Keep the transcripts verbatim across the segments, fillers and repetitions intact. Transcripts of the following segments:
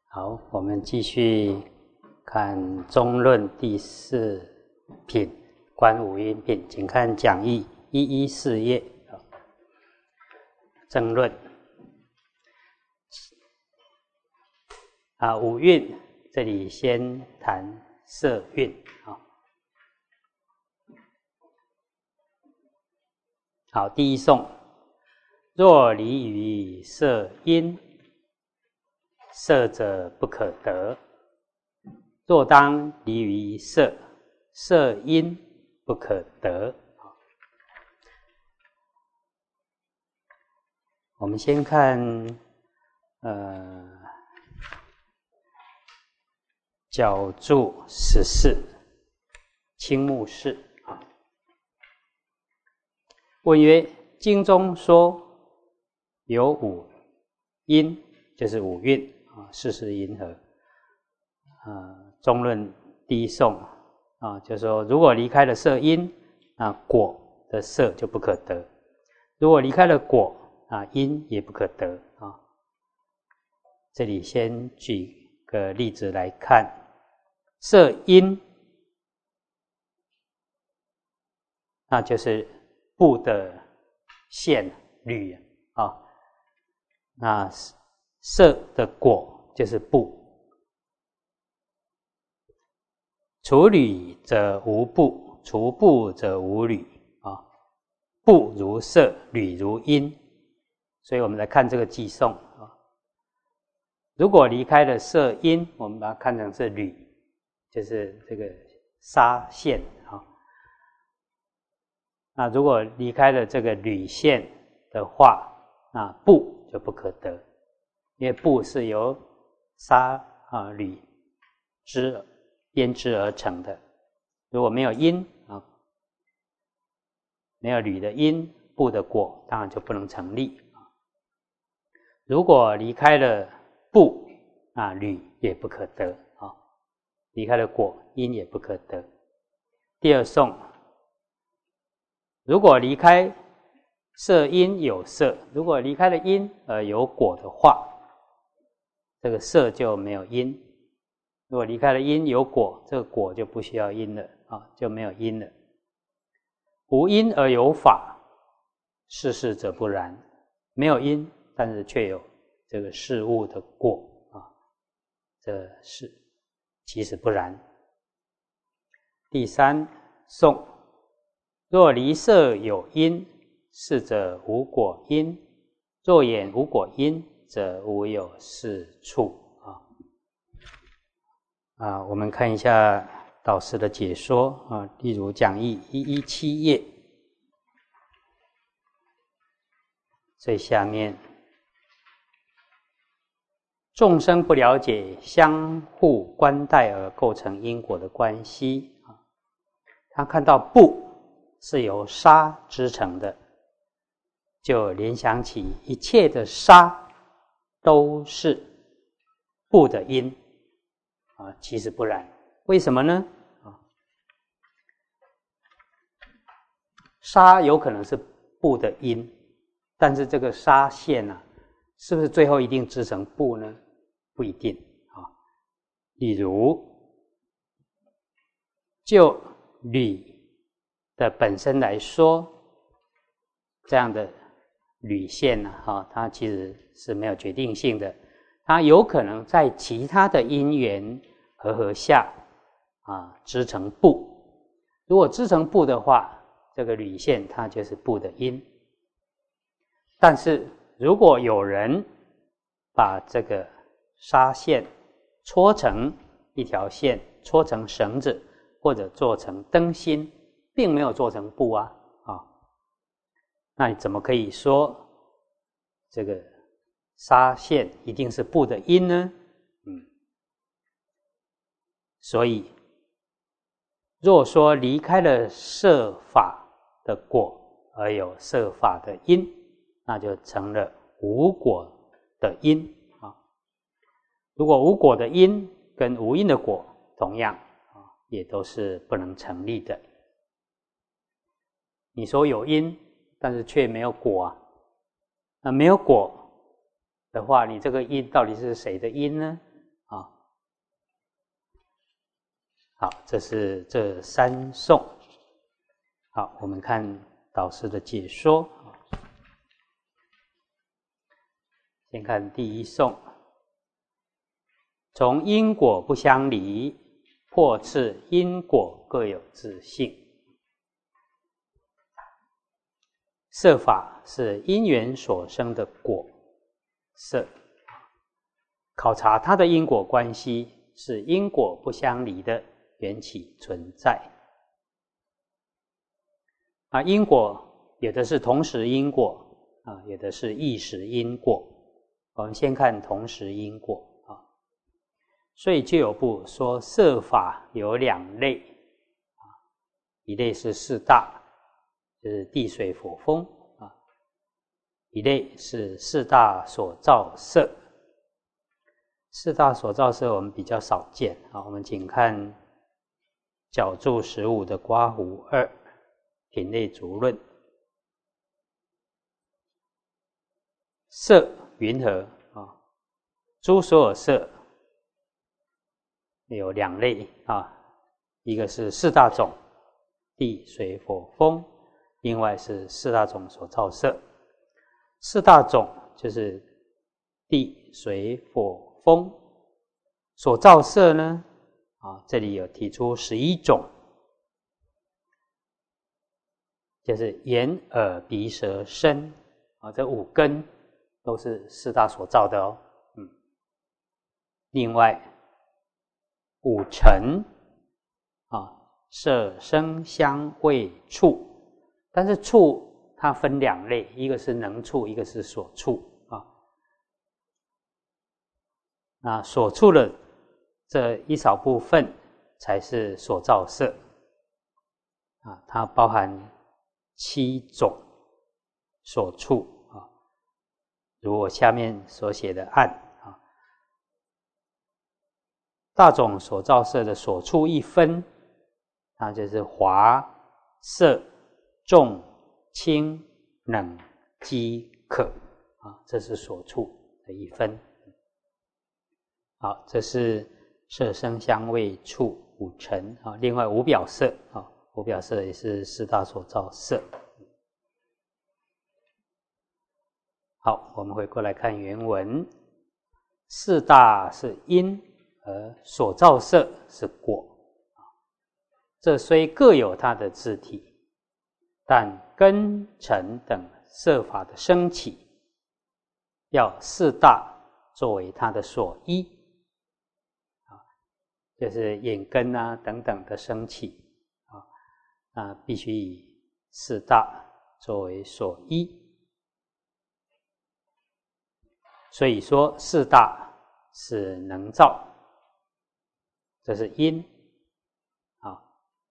好，我们继续看《中论》第四品观五阴品，请看讲义一一四页。正论啊，五蕴这里先谈色蕴啊。好，第一颂：若离于色因，色者不可得；若当离于色，色因不可得。我们先看呃角注十四青木氏啊。问曰：经中说有五阴，就是五蕴啊，四时银河。呃，中论第一颂啊，就说如果离开了色因啊，果的色就不可得；如果离开了果啊，因也不可得啊。这里先举个例子来看，色因，那就是布的线缕啊，那色的果就是布。除缕则无布，除布则无缕啊。布如色，缕如阴。所以我们来看这个寄颂啊，如果离开了色因，我们把它看成是缕，就是这个纱线啊。那如果离开了这个缕线的话，那布就不可得，因为布是由纱啊缕织编织而成的。如果没有因啊，没有缕的因，布的果当然就不能成立。如果离开了布啊，缕也不可得啊；离开了果，因也不可得。第二颂：如果离开色因有色，如果离开了因而有果的话，这个色就没有因；如果离开了因有果，这个果就不需要因了啊，就没有因了。无因而有法，世事则不然。没有因，但是却有这个事物的果啊，这是其实不然。第三颂：若离色有因，是则无果因；若言无果因，则无有是处啊。啊，我们看一下导师的解说啊，例如讲义一一七页最下面。众生不了解相互关带而构成因果的关系啊，他看到布是由纱织成的，就联想起一切的纱都是布的因啊，其实不然。为什么呢？啊，纱有可能是布的因，但是这个纱线啊，是不是最后一定织成布呢？不一定啊。例如，就缕的本身来说，这样的缕线呢、啊，它其实是没有决定性的，它有可能在其他的因缘和合下啊织成布。如果织成布的话，这个缕线它就是布的因。但是如果有人把这个纱线搓成一条线，搓成绳子，或者做成灯芯，并没有做成布啊啊，那你怎么可以说这个纱线一定是布的因呢？嗯，所以若说离开了色法的果而有色法的因，那就成了无果的因啊。如果无果的因跟无因的果同样啊，也都是不能成立的。你说有因，但是却没有果啊，那没有果的话，你这个因到底是谁的因呢？ 啊。好，这是这三颂。好，我们看导师的解说。先看第一颂：从因果不相离，破斥因果各有自性。色法是因缘所生的果色，考察它的因果关系是因果不相离的缘起存在。啊，因果有的是同时因果啊，有的是异时因果。我们先看同时因果啊，所以就有部说色法有两类啊，一类是四大，就是地水火风啊；一类是四大所造色。四大所造色我们比较少见啊，我们请看角注十五的刮胡二品类足论。色云何啊？诸所有色有两类啊，一个是四大种，地水火风；另外是四大种所造色。四大种就是地水火风所造色呢，啊，这里有提出十一种，就是眼、耳、鼻、舌、身啊，这五根都是四大所造的哦。嗯，另外五尘啊，色、声、香、味、触，但是触它分两类，一个是能触，一个是所触啊。那所触的这一少部分才是所造色啊，它包含七种所触啊，如我下面所写的案啊，大种所造色的所触一分，那就是滑、涩、重、轻、冷、饥、渴啊，这是所触的一分。好，这是色声香味触五尘啊，另外五表色啊，五表色也是四大所造色。好，我们回过来看原文，四大是因，而所造色是果。这虽各有它的自体，但根尘等色法的升起，要四大作为它的所依。就是眼根啊等等的升起啊，那必须以四大作为所依。所以说四大是能造，这是因啊。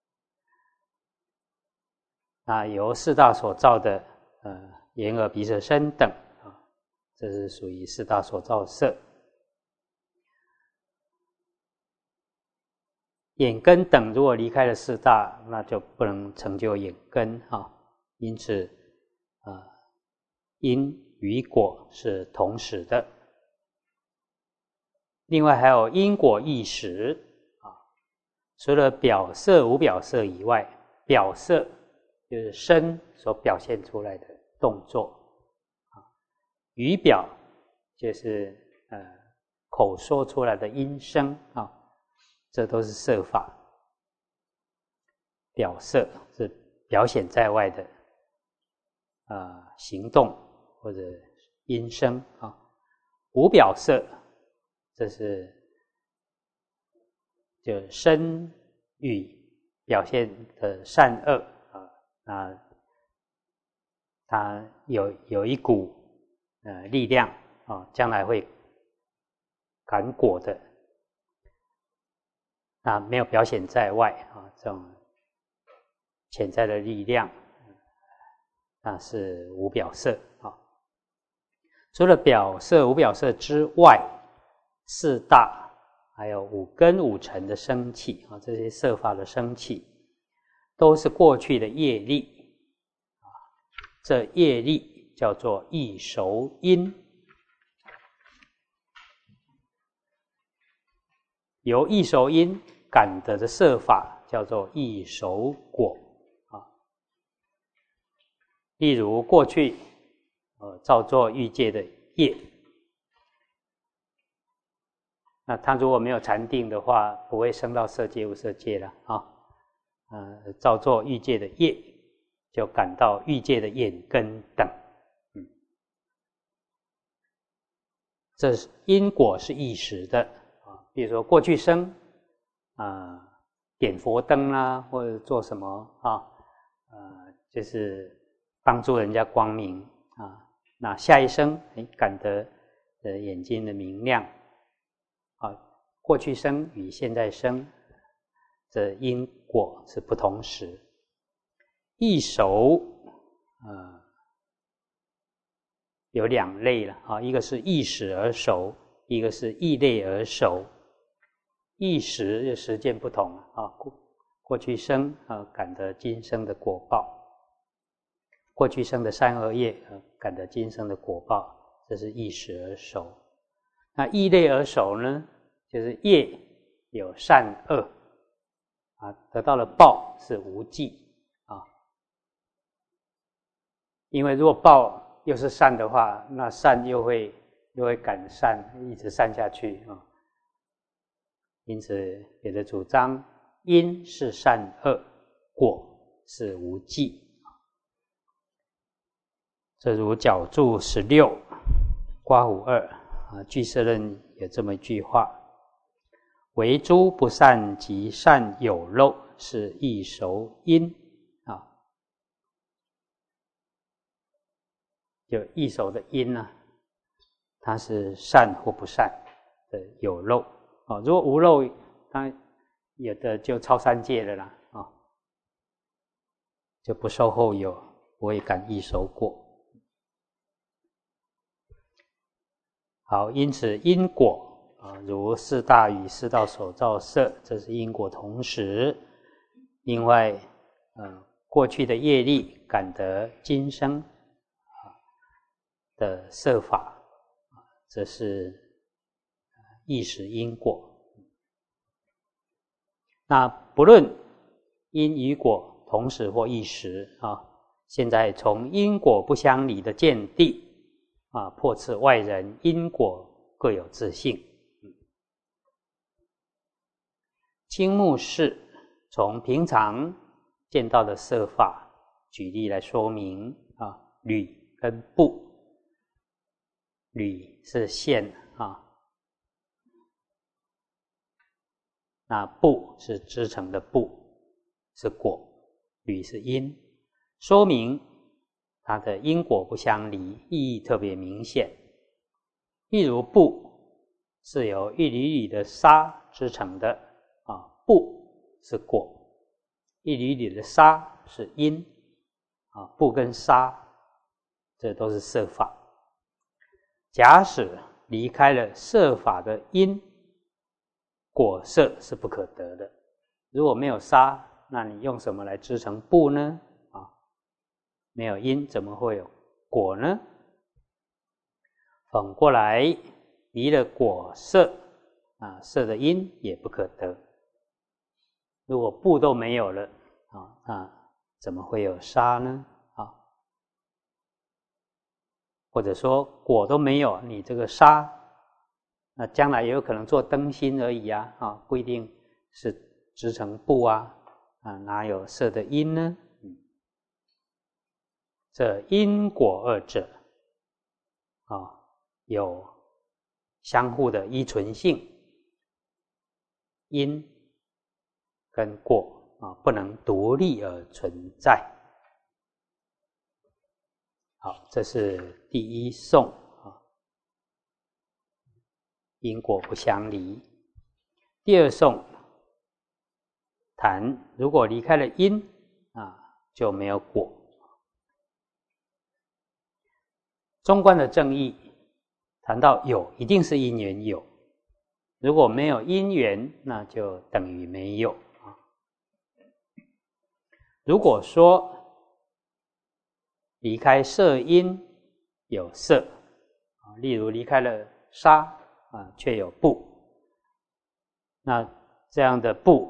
那由四大所造的呃眼耳鼻舌身等啊，这是属于四大所造色。眼根等如果离开了四大，那就不能成就眼根啊。因此，呃，因与果是同时的。另外还有因果异时啊，除了表色无表色以外，表色就是身所表现出来的动作啊，语表就是呃口说出来的音声啊。这都是色法，表色是表现在外的啊、呃、行动或者音声啊。无表色，这是就身语表现的善恶啊，那它有有一股呃力量啊，将来会感果的。那没有表现在外啊，这种潜在的力量，那是无表色啊。除了表色、无表色之外，四大还有五根、五尘的升起啊，这些色法的升起，都是过去的业力啊。这业力叫做异熟因。 由异熟因感得的色法叫做异熟果啊。例如过去呃造作欲界的业，那他如果没有禅定的话，不会升到色界、无色界了啊。呃，造作欲界的业，就感到欲界的眼根等。嗯，这是因果是一时的啊。比如说过去生啊，点佛灯啦，或者做什么啊，呃，就是帮助人家光明啊。那下一生，哎，感得的眼睛的明亮。啊，过去生与现在生，这因果是不同时。异熟，呃，有两类了啊，一个是异时而熟，一个是异类而熟。异时就时间不同啊，过过去生啊，感得今生的果报；过去生的善恶业啊，感得今生的果报，这是异时而熟。那异类而熟呢，就是业有善恶啊，得到了报是无记啊。因为如果报又是善的话，那善又会又会感善，一直善下去啊。因此，有的主张因是善恶，果是无记。这如角注十六刮胡二啊，俱舍论有这么一句话：唯诸不善及善有漏，是异熟因啊。就异熟的因呢、啊，它是善或不善的有漏啊。如果无漏，它有的就超三界了啦啊，就不受后有，不会感异熟过。好，因此因果啊，如四大与四道所造色，这是因果同时。另外，呃，过去的业力感得今生啊的色法，这是异时因果。那不论因与果同时或异时啊，现在从因果不相离的见地啊，破斥外人因果各有自性。青目是从平常见到的色法举例来说明啊，铝跟布，铝是线啊，那布是织成的布，是果，铝是因，说明它的因果不相离，意义特别明显。例如布是由一缕缕的纱织成的啊，布是果，一缕缕的纱是因啊，布跟纱这都是色法。假使离开了色法的因，果色是不可得的。如果没有纱，那你用什么来织成布呢？啊，没有因，怎么会有果呢？反过来，离了果色啊，色的因也不可得。如果布都没有了啊，那怎么会有纱呢？啊，或者说果都没有，你这个纱，那将来也有可能做灯芯而已啊，啊，不一定是织成布啊，啊，哪有色的因呢？嗯，这因果二者啊，有相互的依存性，因跟果啊不能独立而存在。好，这是第一颂啊，因果不相离。第二颂谈如果离开了因啊，就没有果。中观的正义谈到有，一定是因缘有，如果没有因缘，那就等于没有啊。如果说离开色因有色啊，例如离开了纱啊，却有布。 那这样的不，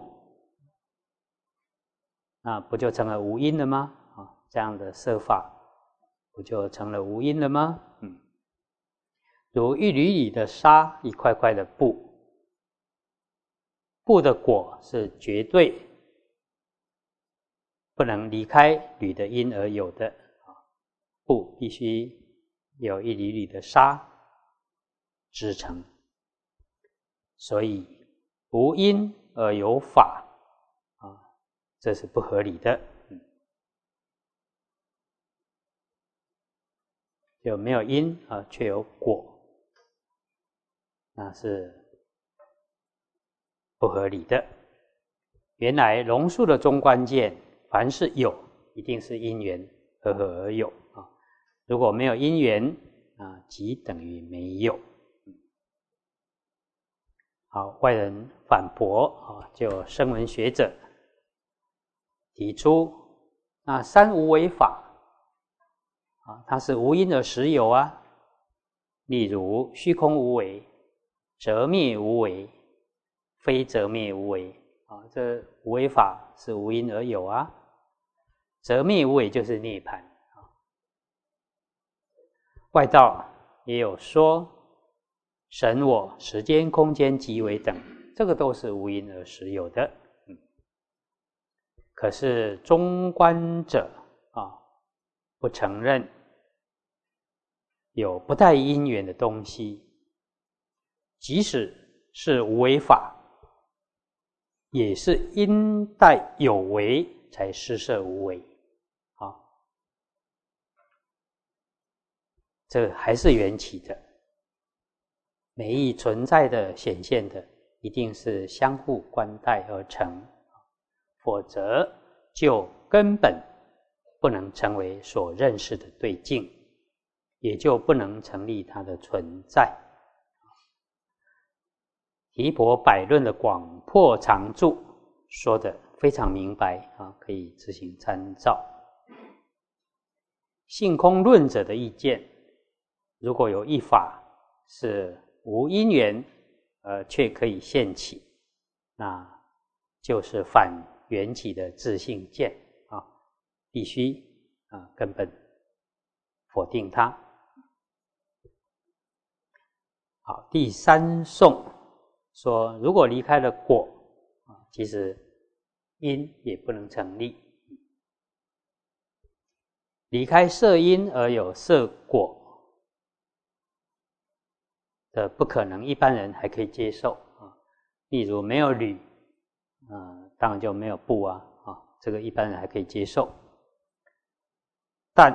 那不就成了无因了吗？啊，这样的设法不就成了无因了吗？嗯，如一缕缕的沙，一块块的布，布的果是绝对不能离开缕的因而有的，布必须有一缕缕的沙支撑，所以无因而有法啊，这是不合理的。嗯，就没有因啊，却有果，那是不合理的。原来龙树的中关键，凡是有，一定是因缘合合而有啊。如果没有因缘啊，即等于没有。好，外人反驳啊，就声闻学者提出，那三无为法啊，它是无因而实有啊。例如虚空无为、则灭无为、非则灭无为啊，这无为法是无因而有啊。则灭无为就是涅槃啊。外道也有说神我、时间、空间、即为等，这个都是无因而实有的。嗯，可是中观者啊，不承认有不带因缘的东西，即使是无为法，也是因带有为才施设无为啊，这还是缘起的。每一存在的显现的，一定是相互关带而成，否则就根本不能成为所认识的对境，也就不能成立它的存在。提婆百论的广破长注说得非常明白啊，可以自行参照。性空论者的意见，如果有一法是无因缘呃却可以现起，那就是反缘起的自性见啊，必须啊根本否定它。好，第三颂说，如果离开了果啊，其实因也不能成立。离开色因而有色果的不可能，一般人还可以接受啊。例如没有铝，啊，当然就没有布啊，啊，这个一般人还可以接受。但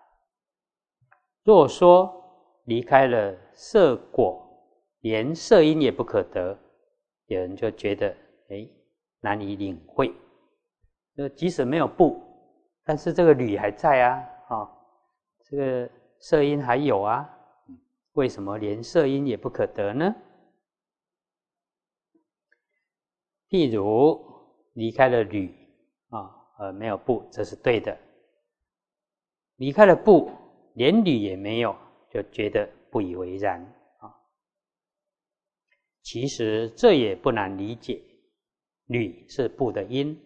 若说离开了色果，连色因也不可得，有人就觉得哎难以领会。就即使没有布，但是这个铝还在啊，啊，这个色因还有啊。为什么连色因也不可得呢？譬如离开了铝啊，呃，没有布，这是对的。离开了布，连铝也没有，就觉得不以为然啊。其实这也不难理解，铝是布的因，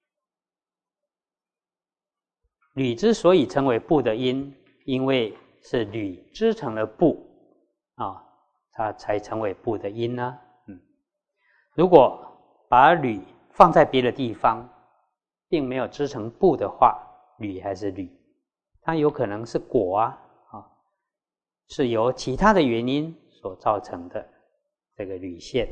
铝之所以成为布的因，因为是铝织成了布。啊，它才成为布的因呢、啊。嗯，如果把铝放在别的地方，并没有织成布的话，铝还是铝，它有可能是果啊，啊，是由其他的原因所造成的这个铝线。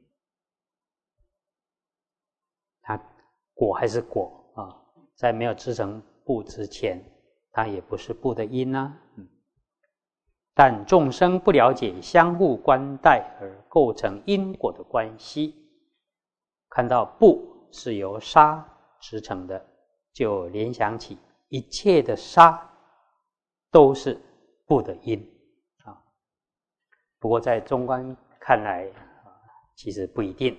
它果还是果啊，在没有织成布之前，它也不是布的因啊。嗯。但众生不了解相互关带而构成因果的关系，看到布是由沙织成的，就联想起一切的沙都是布的因啊。不过在中观看来啊，其实不一定，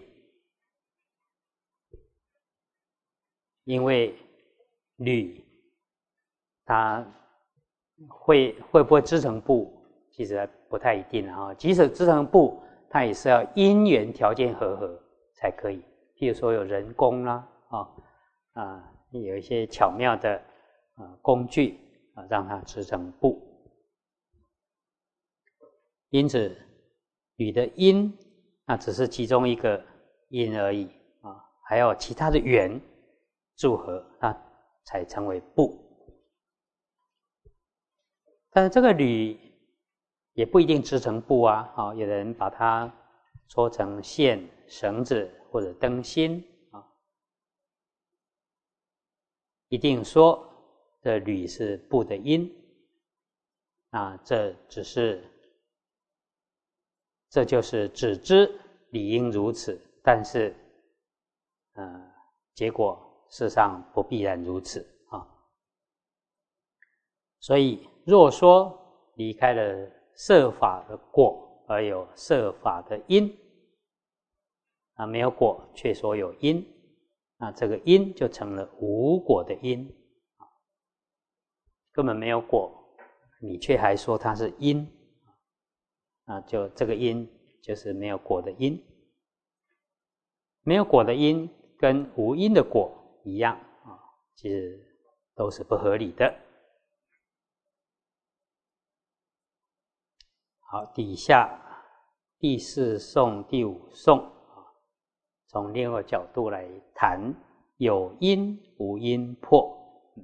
因为铝它会会不会织成布？其实不太一定啊，即使织成布，它也是要因缘条件和合才可以。譬如说有人工啦，啊啊，有一些巧妙的啊工具啊，让它织成布。因此，履的因那只是其中一个因而已啊，还有其他的缘组合，那才成为布。但是这个履也不一定织成布啊，啊，有人把它搓成线、绳子或者灯芯啊，一定说这履是布的因，那这只是，这就是只知理应如此，但是，呃，结果事实上不必然如此啊。所以，若说离开了色法的果，而有色法的因，啊，没有果却说有因，那这个因就成了无果的因，根本没有果，你却还说它是因，那就这个因就是没有果的因。没有果的因跟无因的果一样啊，其实都是不合理的。好，底下第四颂、第五颂啊，从另一个角度来谈有因无因破。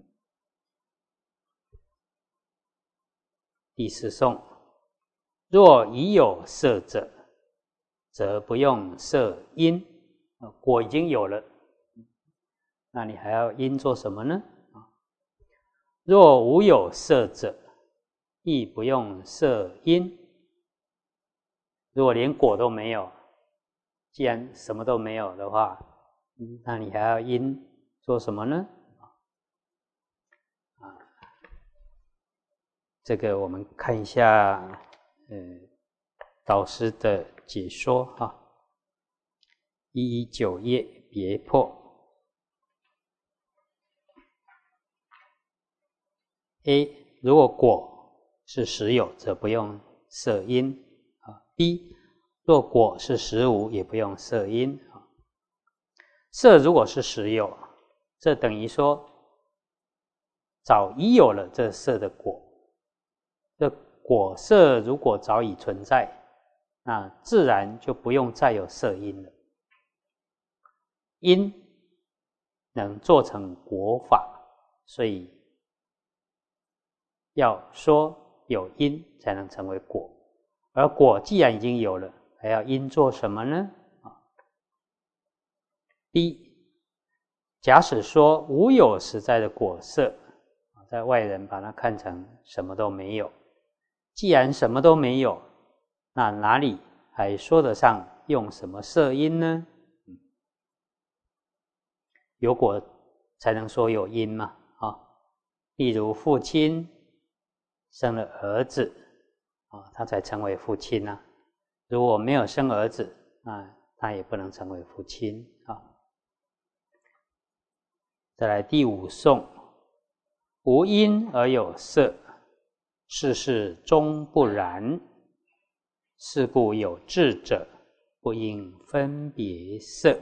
第四颂，若已有色者，则不用色因。果已经有了，那你还要因做什么呢？若无有色者，亦不用色因。如果连果都没有，既然什么都没有的话，那你还要因做什么呢？啊，这个我们看一下，呃，导师的解说哈。一一九页别破 A， 如果果是实有，则不用色因啊。B， 若果是实无，也不用色因啊。色如果是实有，这等于说早已有了这色的果。这果色如果早已存在，那自然就不用再有色因了。因能做成果法，所以要说有因才能成为果，而果既然已经有了，还要因做什么呢？B， 假使说无有实在的果色，在外人把它看成什么都没有，既然什么都没有，那哪里还说得上用什么色因呢？有果才能说有因嘛，啊，例如父亲生了儿子，啊，他才成为父亲啊。如果没有生儿子，啊，他也不能成为父亲啊。再来第五颂，无因而有色，世事终不然。是故有智者，不应分别色。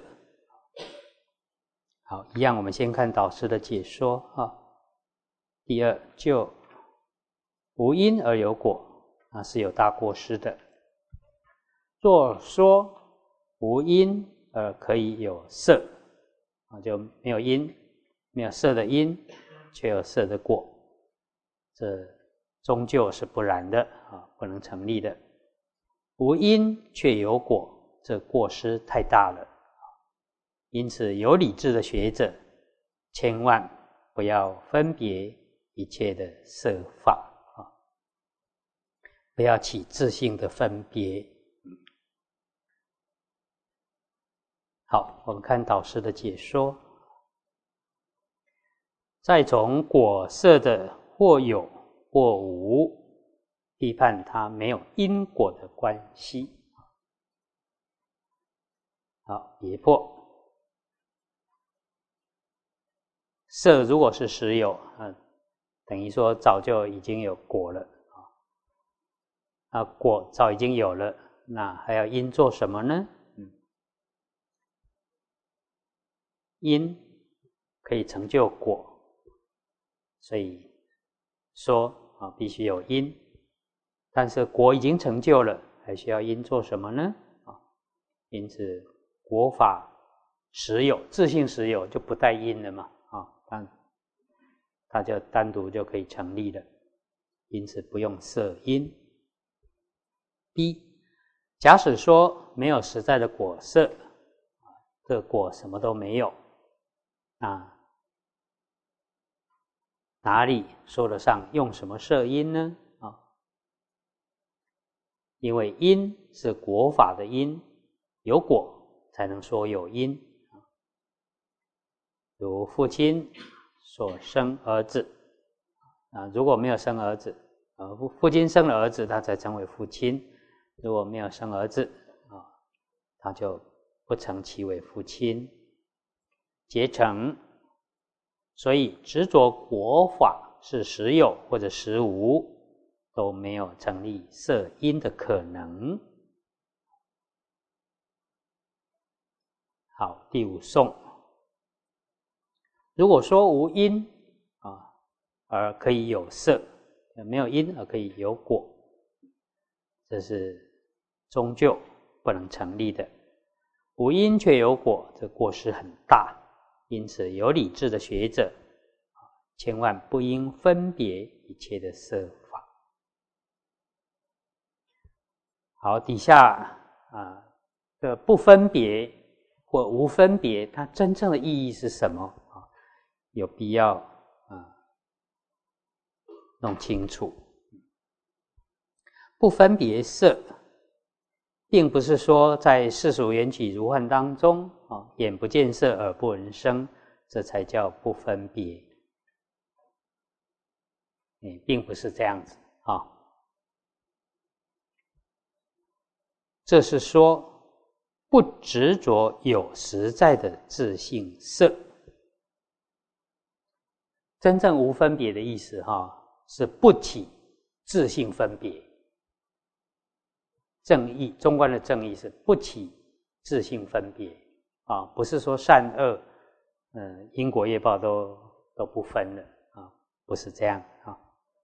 好，一样，我们先看导师的解说啊。第二，就无因而有果，那是有大过失的。若说无因而可以有色，啊，就没有因，没有色的因，却有色的果，这终究是不然的啊，不能成立的。无因却有果，这过失太大了。因此，有理智的学者，千万不要分别一切的色法啊，不要起自性的分别。好，我们看导师的解说。再从果色的或有或无，批判它没有因果的关系。好，别破。色如果是实有，啊，等于说早就已经有果了啊。啊，果早已经有了，那还要因做什么呢？嗯， 因可以成就果，所以说啊必须有因。但是果已经成就了，还需要因做什么呢？啊，因此果法实有，自性实有就不带因了嘛，啊，但它就单独就可以成立了，因此不用摄因。B， 假使说没有实在的果色，这果什么都没有，那哪里说得上用什么摄因呢？啊，因为因是果法的因，有果才能说有因。如父亲所生儿子，啊，如果没有生儿子，啊，父亲生了儿子，他才成为父亲；如果没有生儿子，啊，他就不成其为父亲。结成，所以执着果法是实有或者实无，都没有成立摄因的可能。好，第五颂。如果说无因啊，而可以有色，没有因而可以有果，这是终究不能成立的。无因却有果，这过失很大。因此有理智的学者千万不应分别一切的色法。好，底下啊，这不分别或无分别，它真正的意义是什么啊？有必要啊弄清楚。不分别色，并不是说在世俗缘起如幻当中啊，眼不见色，耳不闻声，这才叫不分别。嗯，并不是这样子啊。这是说不执着有实在的自性色。真正无分别的意思哈，是不起自性分别。正义，中观的正义是不起自性分别啊，不是说善恶，嗯，因果业报都都不分了啊，不是这样啊。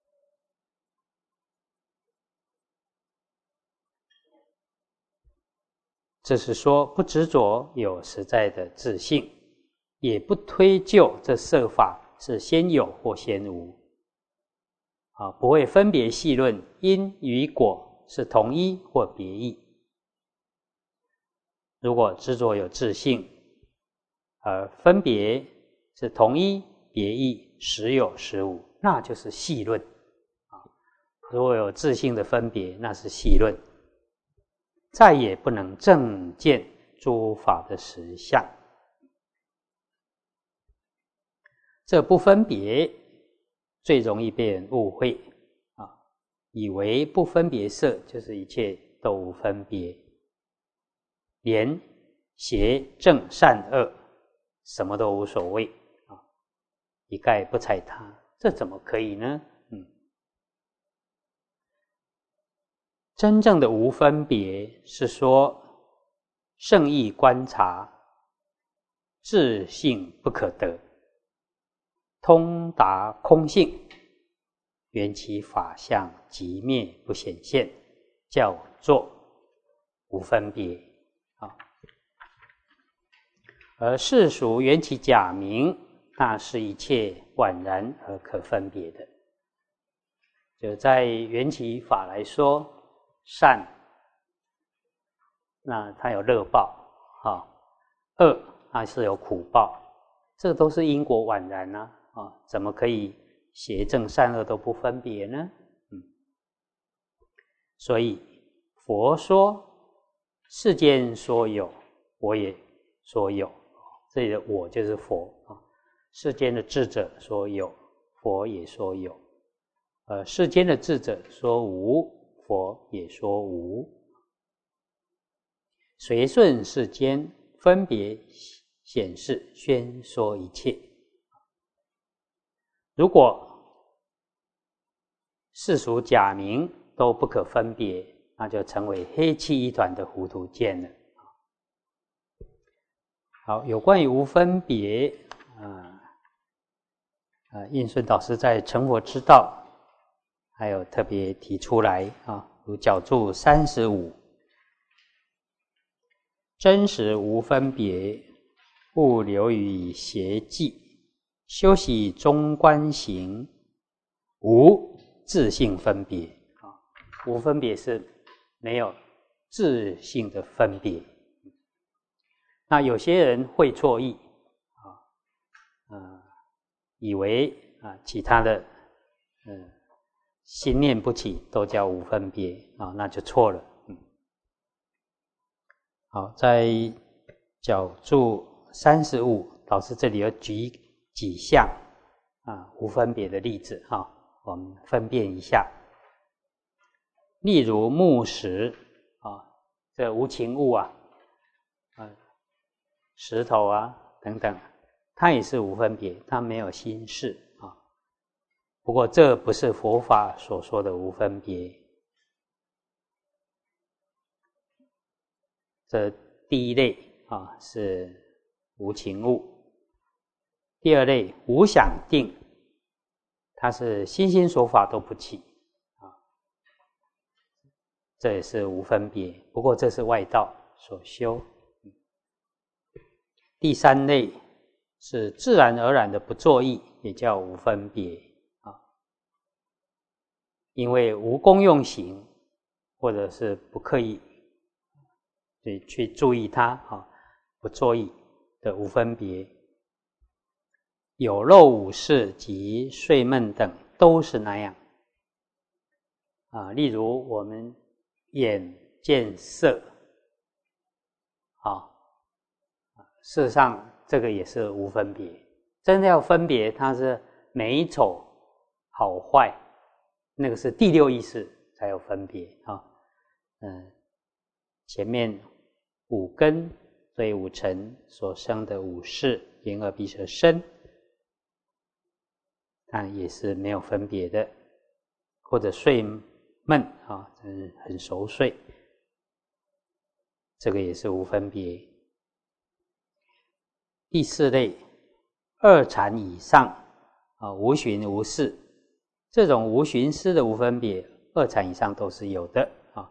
这是说不执着有实在的自性，也不推究这色法是先有或先无，啊，不会分别细论因与果是同一或别异。如果执着有自性，而分别是同一、别异、实有、实无，那就是细论啊。如果有自性的分别，那是细论，再也不能正见诸法的实相。这不分别最容易被人误会啊，以为不分别色就是一切都无分别，连邪正善恶什么都无所谓啊，一概不睬他，这怎么可以呢？嗯，真正的无分别是说圣意观察，自性不可得，通达空性，缘起法相即灭不显现，叫做无分别啊。而世俗缘起假名，那是一切宛然而可分别的。就在缘起法来说，善，那它有乐报啊；恶，它是有苦报，这都是因果宛然啊。啊，怎么可以邪正善恶都不分别呢？嗯，所以佛说世间说有，我也说有，这里的我就是佛啊。世间的智者说有，佛也说有；呃，世间的智者说无，佛也说无。随顺世间，分别显示宣说一切。如果世俗假名都不可分别，那就成为黑气一团的糊涂见了。 好，有关于无分别，啊、呃，印顺导师在《成佛之道》还有特别提出来啊，如角注三十五，真实无分别，勿流于邪计，修习中观行，无自性分别。啊，无分别是没有自性的分别。那有些人会错意啊，呃，以为啊其他的，嗯、呃，心念不起都叫无分别啊，那就错了。嗯，好，在角注三十五，老师这里有举几项啊无分别的例子哈、啊，我们分辨一下。例如木石啊，这无情物啊，啊。石头啊等等，它也是无分别，它没有心识啊。不过这不是佛法所说的无分别。这第一类啊是无情物，第二类无想定，它是心心所法都不起啊，这也是无分别。不过这是外道所修。第三类是自然而然的不作意，也叫无分别啊。因为无功用行，或者是不刻意对去注意它啊，不作意的无分别。有漏五识及睡梦等都是那样啊。例如我们眼见色啊。事实上，这个也是无分别。真的要分别，它是美丑好坏，那个是第六意识才有分别啊。嗯，前面五根所以五尘所生的五识，眼耳鼻舌身，但也是没有分别的。或者睡梦啊，嗯，很熟睡，这个也是无分别。第四类，二禅以上啊，无寻无事，这种无寻思的无分别，二禅以上都是有的啊。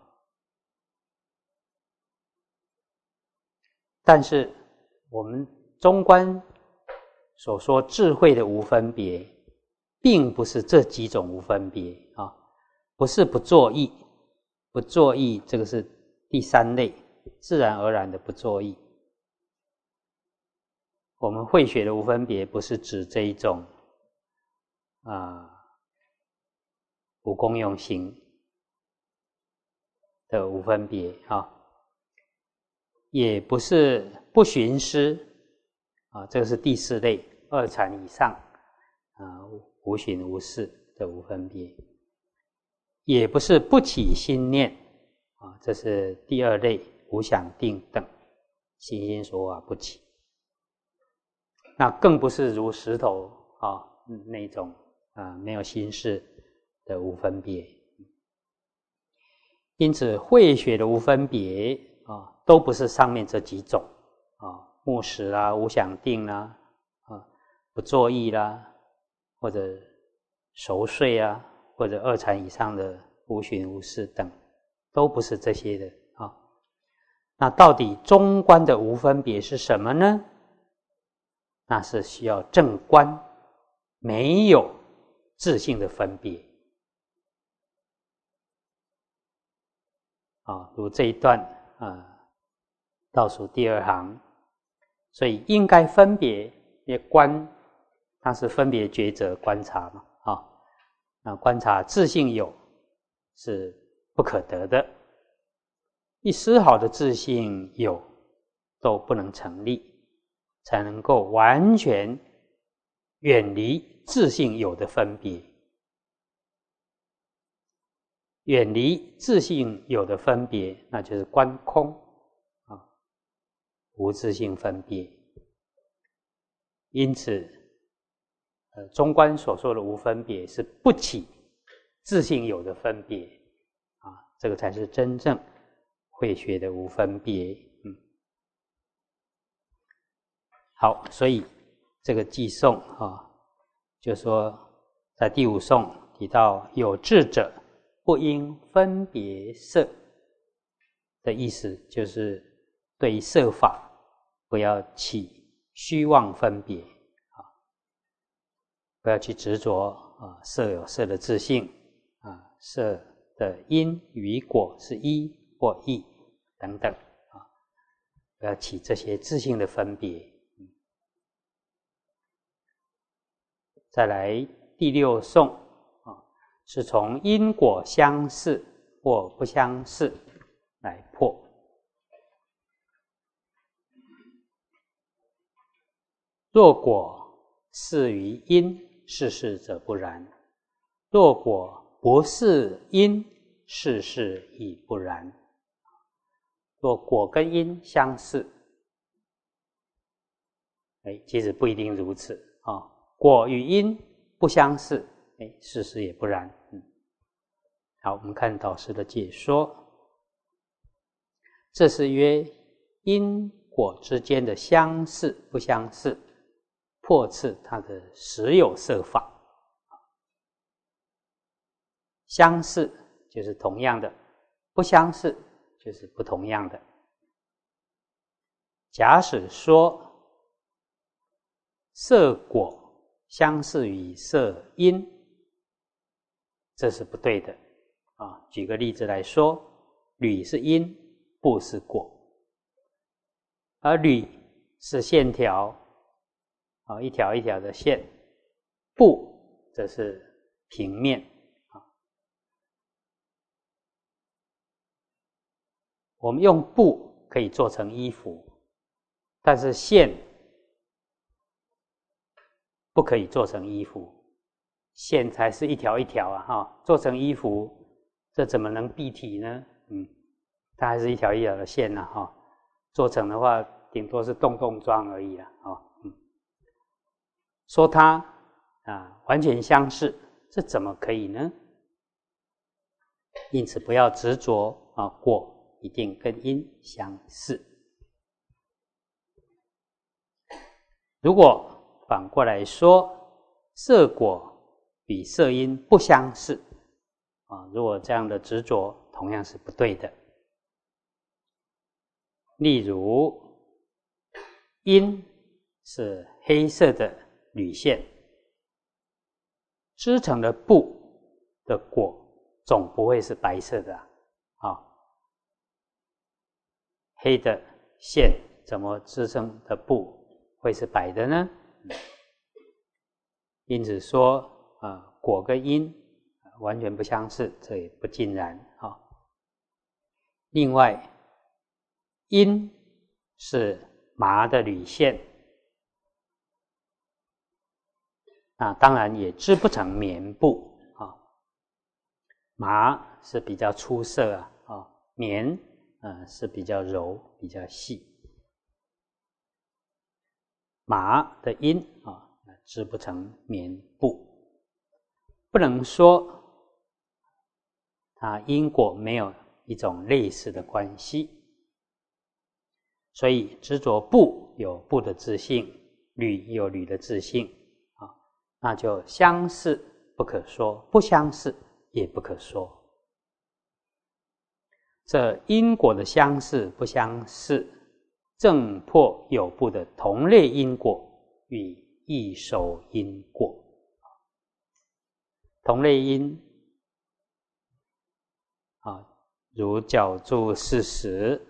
但是我们中观所说智慧的无分别，并不是这几种无分别啊，不是不作意，不作意这个是第三类，自然而然的不作意。我们慧学的无分别，不是指这一种啊、呃、无功用行的无分别啊，也不是不寻思啊，这个是第四类二禅以上啊无寻无事的无分别，也不是不起心念啊，这是第二类无想定等，心心所法不起。那更不是如石头啊那种啊没有心识的无分别。因此慧学的无分别啊，都不是上面这几种啊，木石啦、无想定啦、啊不作意啦，或者熟睡啊，或者二禅以上的无寻无事等，都不是这些的啊。那到底中观的无分别是什么呢？那是需要正观，没有自性的分别啊。如这一段啊，倒数第二行，所以应该分别，因为观它是分别抉择观察嘛啊。那观察自性有是不可得的，一丝毫的自性有都不能成立。才能够完全远离自性有的分别，远离自性有的分别，那就是观空啊，无自性分别。因此，呃，中观所说的无分别是不起自性有的分别啊，这个才是真正慧学的无分别。 好，所以这个偈颂啊，就说在第五颂提到有智者不应分别色的意思，就是对于色法不要起虚妄分别啊，不要去执着啊，色有色的自性啊，色的因与果是一或异等等啊，不要起这些自性的分别。再来第六颂啊，是从因果相似或不相似来破。若果似于因，世事则不然；若果不是因，世事亦不然。若果跟因相似，哎，其实不一定如此啊。果与因不相似，哎，事实也不然。嗯，好，我们看导师的解说。这是曰因果之间的相似不相似，破斥它的实有色法。相似就是同样的，不相似就是不同样的。假使说色果相似于色因，这是不对的啊。举个例子来说，铝是因，布是果，而铝是线条啊，一条一条的线，布则是平面啊。我们用布可以做成衣服，但是线不可以做成衣服，线才是一条一条啊，哈，做成衣服，这怎么能蔽体呢？嗯，它还是一条一条的线呢、啊，哈，做成的话，顶多是洞洞状而已啊，哦，嗯，说它啊完全相似，这怎么可以呢？因此不要执着啊，果一定跟因相似。如果反过来说，色果与色因不相似啊，如果这样的执着同样是不对的。例如，因是黑色的铝线，织成的布的果总不会是白色的啊，黑的线怎么织成的布会是白的呢？因此说啊，果跟因完全不相似，这也不尽然啊。另外，因是麻的铝线，啊，当然也织不成棉布啊。麻是比较粗涩啊，啊，棉呃是比较柔、比较细。麻的因啊，织不成棉布，不能说它因果没有一种类似的关系。所以执着布有布的自性，铝有铝的自性啊，那就相似不可说，不相似也不可说。这因果的相似不相似，正破有部的同类因果与异熟因果。同类因啊，如角柱四十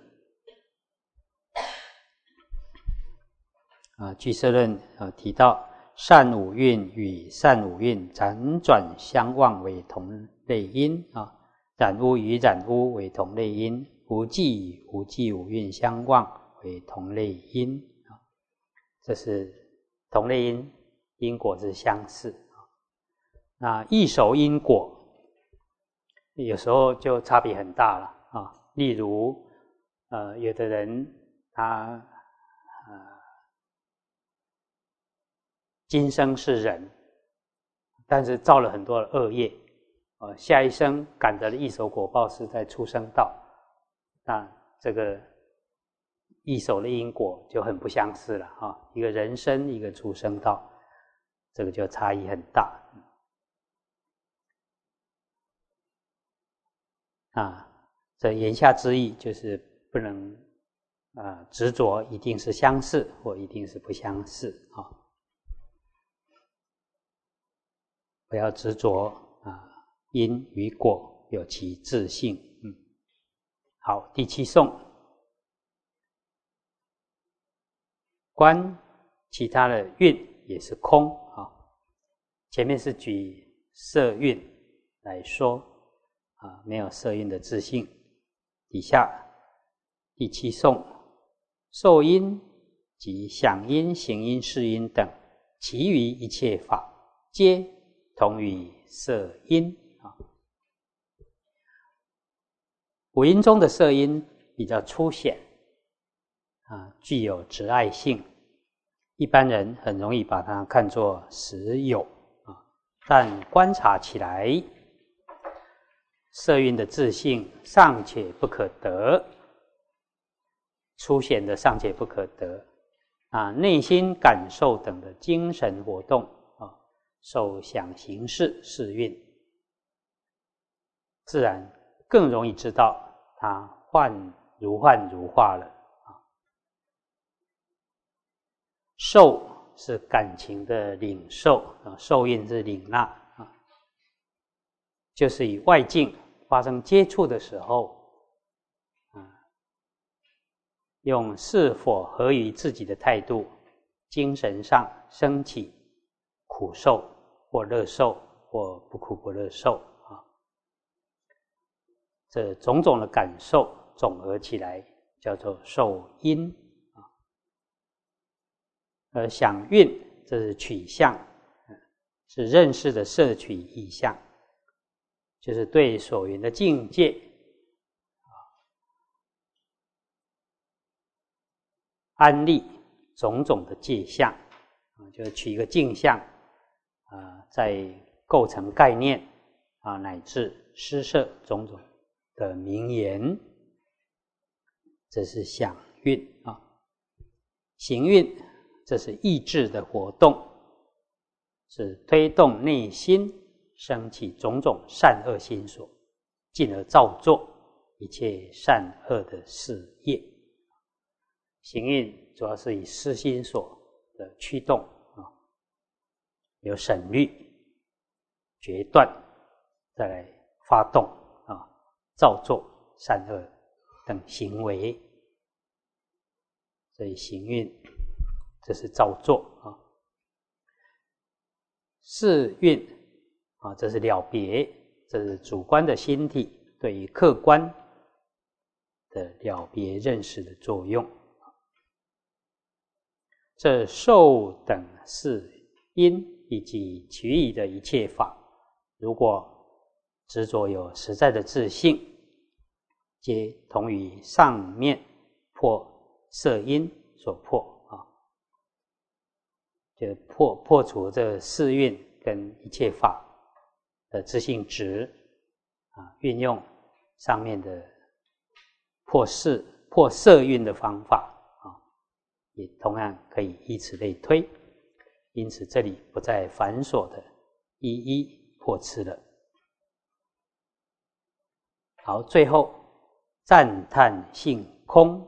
啊，俱舍论啊提到，善五蕴与善五蕴辗转相望为同类因啊，染污与染污为同类因，无记与无记五蕴相望为同类因啊，这是同类因，因果是相似啊。那异熟因果有时候就差别很大了啊。例如，呃，有的人他呃今生是人，但是造了很多的恶业，呃，下一生感得的异熟果报是在畜生道，那这个易守的因果就很不相似了啊，一个人生，一个畜生道，这个就差异很大啊。这言下之意就是不能啊执着一定是相似或一定是不相似啊，不要执着啊因与果有其自性。嗯，好，第七颂。观其他的蕴也是空啊，前面是举色蕴来说啊，没有色蕴的自性。底下第七颂，受因及想因、行因、识因等，其余一切法皆同于色因啊。五阴中的色因比较粗显啊，具有执爱性，一般人很容易把它看作实有啊，但观察起来，色蕴的自性尚且不可得，粗显的尚且不可得啊，内心感受等的精神活动啊，受想行识是蕴，自然更容易知道它幻如幻如化了啊。受是感情的领受啊，受蕴是领纳啊，就是与外境发生接触的时候啊，用是否合于自己的态度，精神上升起苦受或乐受或不苦不乐受啊，这种种的感受总合起来叫做受因啊。而想蕴这是取向，是认识的摄取意象，就是对所缘的境界安立种种的界相，就是取一个镜像啊，在构成概念啊，乃至施设种种的名言，这是想蕴啊。行蕴这是意志的活动，是推动内心升起种种善恶心所，进而造作一切善恶的事业。行蕴主要是以思心所的驱动啊，有审虑、决断，再来发动啊，造作善恶等行为。所以行蕴这是造作啊。识蕴啊，这是了别，这是主观的心体对于客观的了别认识的作用。这受等四因以及其余的一切法，如果执着有实在的自性，皆同于上面破色因所破啊，就破破除这四蕴跟一切法的自性质啊，运用上面的破色破色蕴的方法。也同样可以以此类推，因此这里不再繁琐的一一破斥了。好，最后赞叹性空，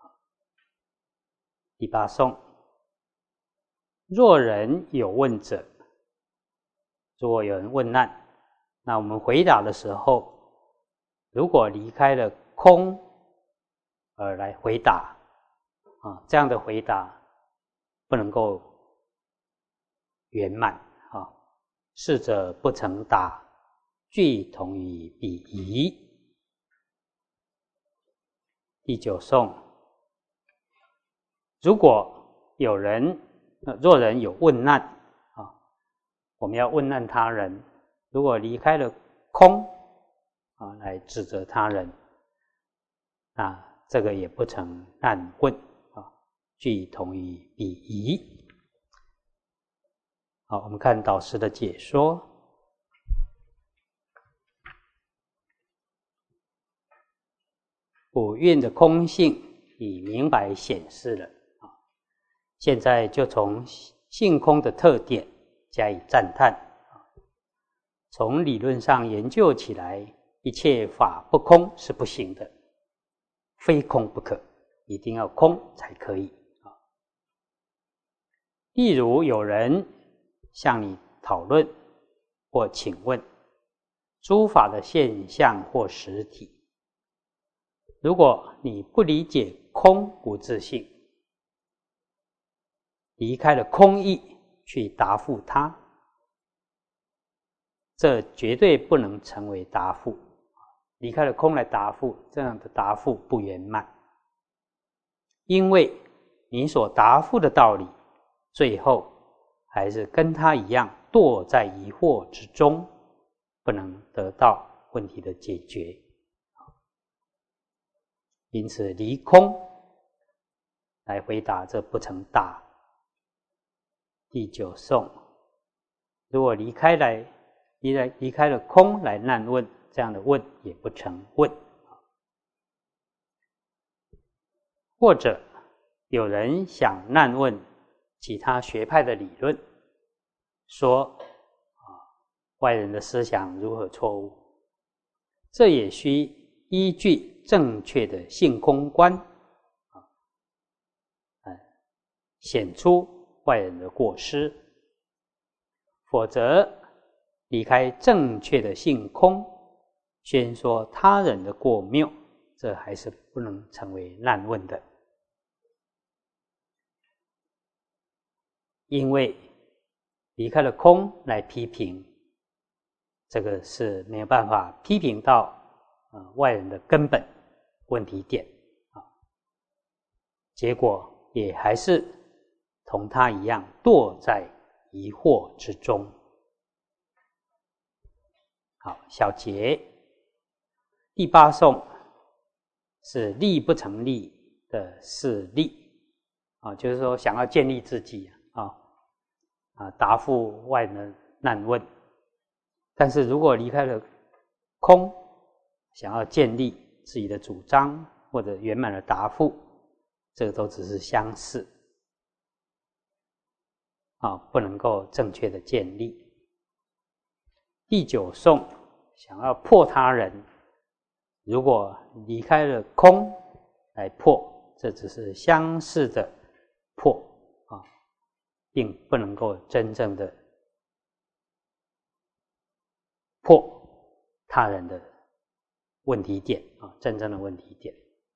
第八颂。若人有问者，如果有人问难，那我们回答的时候，如果离开了空而来回答啊，这样的回答不能够圆满啊。逝者不曾答，俱同于彼夷。第九颂，如果有人，呃、若人有问难啊，我们要问难他人，如果离开了空啊，来指责他人，那这个也不成难问。俱同于彼夷。好，我们看导师的解说。五蕴的空性已明白显示了啊。现在就从性空的特点加以赞叹啊。从理论上研究起来，一切法不空是不行的，非空不可，一定要空才可以啊。例如有人向你讨论或请问诸法的现象或实体，如果你不理解空无自性，离开了空义去答复他，这绝对不能成为答复。离开了空来答复，这样的答复不圆满，因为你所答复的道理，最后还是跟他一样堕在疑惑之中，不能得到问题的解决。因此离空来回答，这不成答。第九颂，如果离开来离来离开了空来难问，这样的问也不成问。或者有人想难问其他学派的理论，说啊，外人的思想如何错误，这也需依据正确的性空观啊，显出外人的过失，否则离开正确的性空，宣说他人的过谬，这还是不能成为难问的。因为离开了空来批评，这个是没有办法批评到呃外人的根本问题点啊，结果也还是同他一样堕在疑惑之中。好，小结。第八颂是立不成立的事例啊，就是说想要建立自己啊啊，答复外人的难问，但是如果离开了空，想要建立自己的主张或者圆满的答复，这个都只是相似啊，不能够正确的建立。第九颂想要破他人，如果离开了空来破，这只是相似的破啊，并不能够真正的破他人的问题点啊，真正的问题点。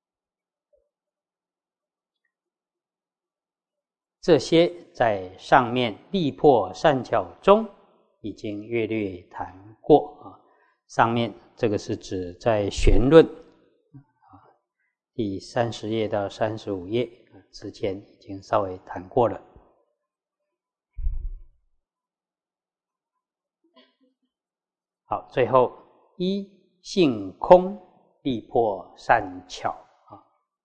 这些在上面力破善巧中已经略略谈过啊。上面这个是指在玄论啊第三十页到三十五页之前已经稍微谈过了。好，最后一性空力破善巧啊，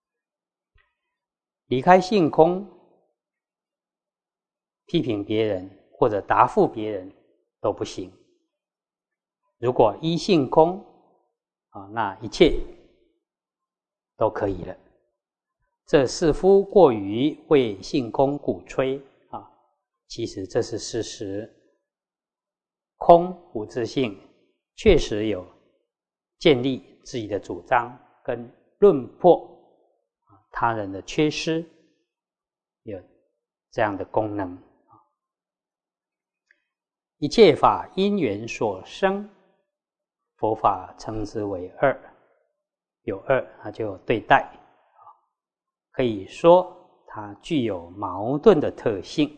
离开性空，批评别人或者答复别人都不行。如果依性空啊，那一切都可以了。这似乎过于为性空鼓吹啊，其实这是事实。空无自性，确实有建立自己的主张跟论破他人的缺失，有这样的功能。一切法因缘所生，佛法称之为二，有二它就有对待，可以说它具有矛盾的特性。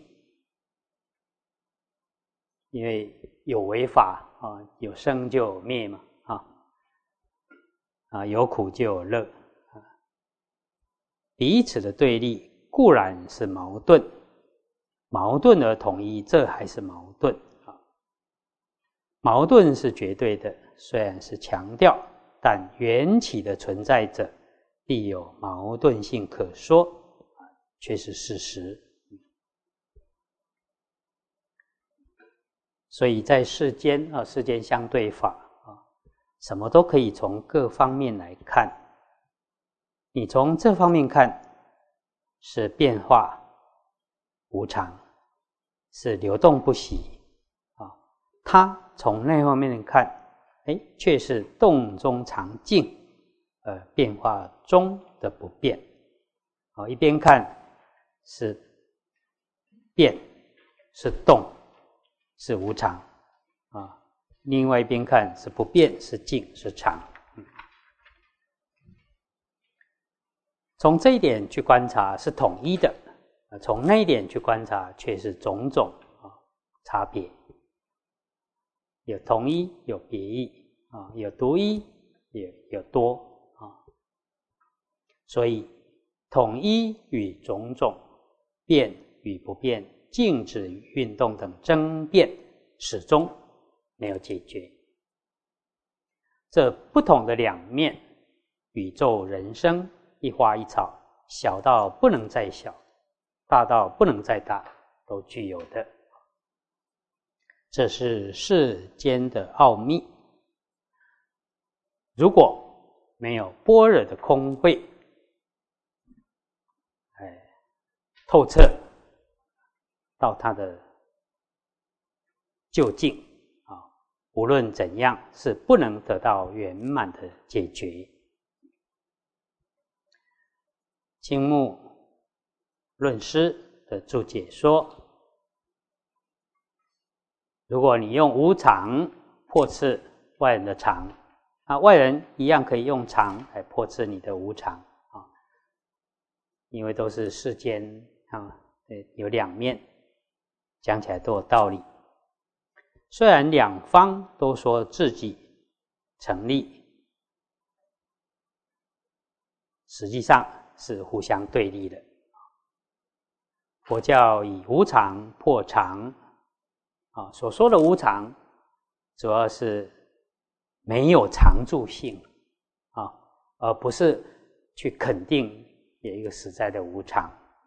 因为有为法啊，有生就有灭嘛，啊啊，有苦就有乐啊，彼此的对立固然是矛盾，矛盾而统一，这还是矛盾啊。矛盾是绝对的，虽然是强调，但缘起的存在者必有矛盾性可说，却是事实。所以在世间啊，世间相对法啊，什么都可以从各方面来看。 你从这方面看，是变化无常，是流动不息啊。它从那方面看，哎，却是动中常静，呃，变化中的不变。啊，一边看是变，是动，是无常啊；另外一边看是不变，是静，是常。嗯，从这一点去观察是统一的，从那一点去观察却是种种啊差别，有同一，有别异啊，有独一，也有多啊。所以统一与种种，变与不变，静止与运动等争辩，始终没有解决。这不同的两面，宇宙人生一花一草，小到不能再小，大到不能再大，都具有的。这是世间的奥秘。如果没有般若的空慧，哎，透彻到它的究竟啊，无论怎样是不能得到圆满的解决。青木论师的注解说，如果你用无常破斥外人的常，啊，外人一样可以用常来破斥你的无常啊，因为都是世间啊，有两面，讲起来都有道理。虽然两方都说自己成立，实际上是互相对立的。佛教以无常破常啊，所说的无常，主要是没有常住性啊，而不是去肯定有一个实在的无常。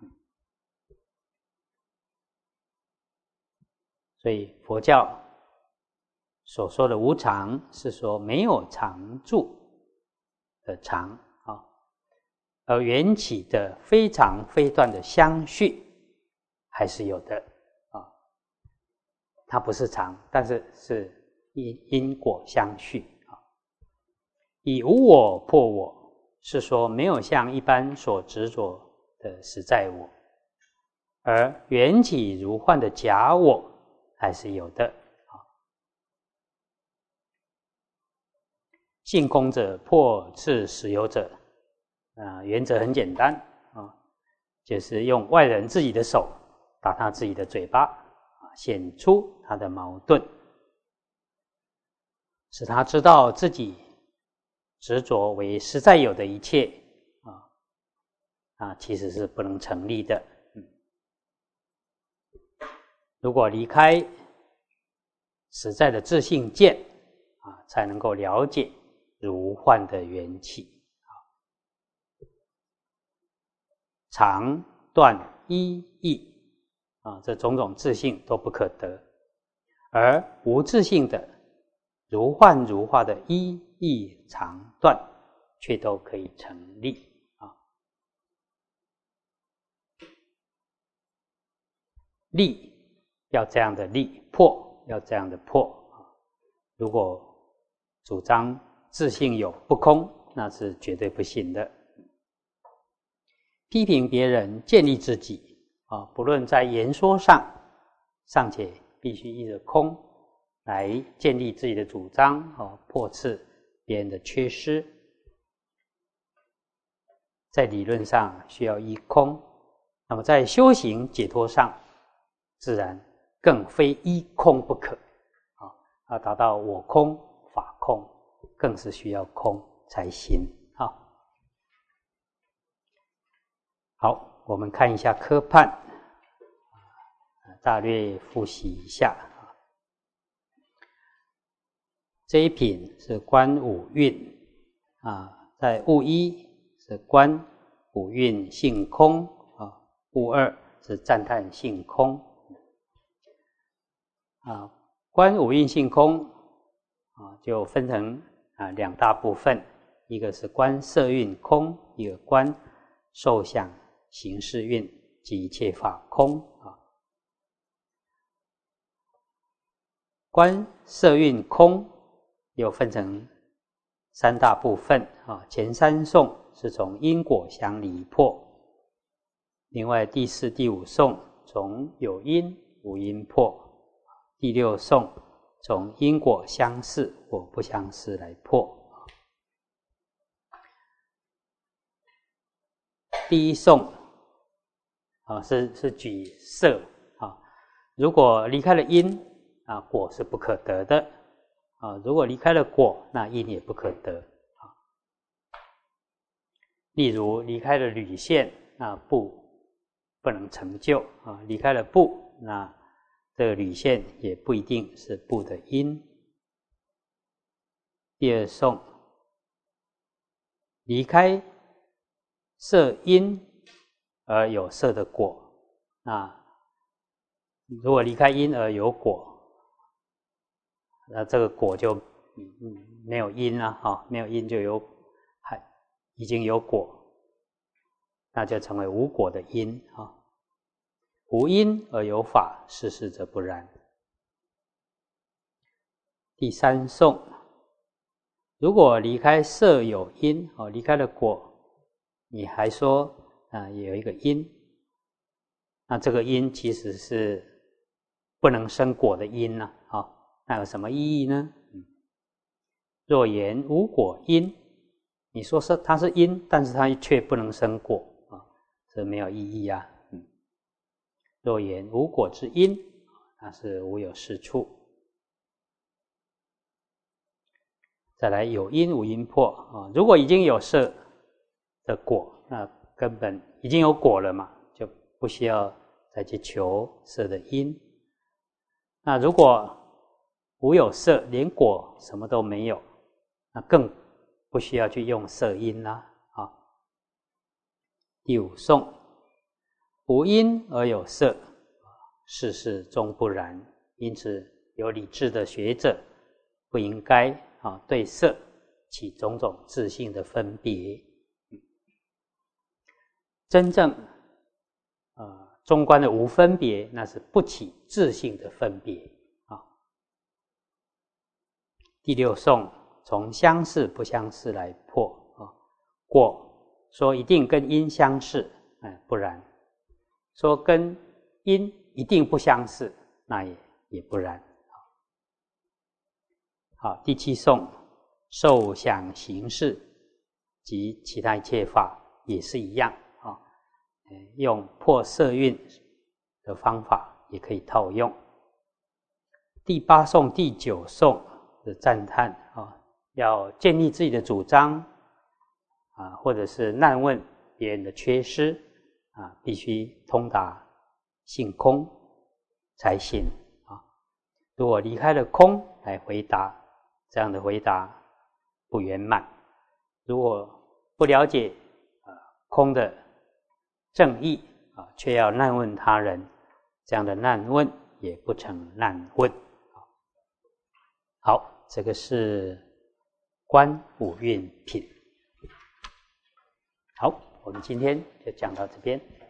所以佛教所说的无常，是说没有常住的常啊，而缘起的非常非断的相续还是有的啊，它不是常，但是是因因果相续啊。以无我破我，是说没有像一般所执着的实在我，而缘起如幻的假我还是有的啊。性空者破斥实有者啊，原则很简单啊，就是用外人自己的手打他自己的嘴巴，显出他的矛盾，使他知道自己执着为实在有的一切啊啊，其实是不能成立的。嗯，如果离开实在的自性见啊，才能够了解如幻的缘起。常断一义啊，这种种自性都不可得，而无自性的如幻如化的一义常断，却都可以成立啊。立要这样的立，破要这样的破啊。如果主张自性有不空，那是绝对不行的。批评别人，建立自己啊，不论在言说上，尚且必须依着空来建立自己的主张啊，破斥别人的缺失。在理论上需要依空，那么在修行解脱上，自然更非依空不可啊！要达到我空法空，更是需要空才行啊。好，我们看一下科判，大略复习一下。这一品是观五蕴啊，在物一是观五蕴性空啊，物二是赞叹性空啊。观五蕴性空啊，就分成啊两大部分， 一个是观色蕴空，一个观受想行识蕴及一切法空啊。观色蕴空又分成三大部分啊，前三颂是从因果相离破，另外第四、第五颂从有因无因破，第六颂从因果相似或不相似来破。第一颂啊，是是举色啊，如果离开了因啊，果是不可得的啊；如果离开了果，那因也不可得啊。例如离开了履现，那不不能成就啊；离开了不，那这个履现也不一定是不的因。第二颂，离开色因而有色的果，那如果离开因而有果，那这个果就没有因了哈，没有因就有还已经有果，那就成为无果的因啊。无因而有法，是事则不然。第三颂，如果离开色有因哦，离开了果，你还说啊有一个因，那这个因其实是不能生果的因呢啊。哦，那有什么意义呢？嗯，若言无果因，你说是它是因，但是它却不能生果啊，这没有意义啊。嗯，若言无果之因，那是无有是处。再来有因无因破啊，如果已经有色的果，那根本已经有果了嘛，就不需要再去求色的因。那如果无有色，连果什么都没有，那更不需要去用色因啦啊。第五颂，无因而有色，世事终不然。因此，有理智的学者不应该啊对色起种种自性的分别。真正呃中观的无分别，那是不起自性的分别。第六颂从相似不相似来破啊，果说一定跟因相似，哎，不然；说跟因一定不相似，那也也不然。好，第七颂受想行识及其他一切法也是一样啊，用破色蕴的方法也可以套用。第八颂、第九颂的赞叹啊，要建立自己的主张啊，或者是难问别人的缺失啊，必须通达性空才行啊。如果离开了空来回答，这样的回答不圆满。如果不了解啊空的正义啊，却要难问他人，这样的难问也不成难问。好，这个是观五蕴品。好，我们今天就讲到这边。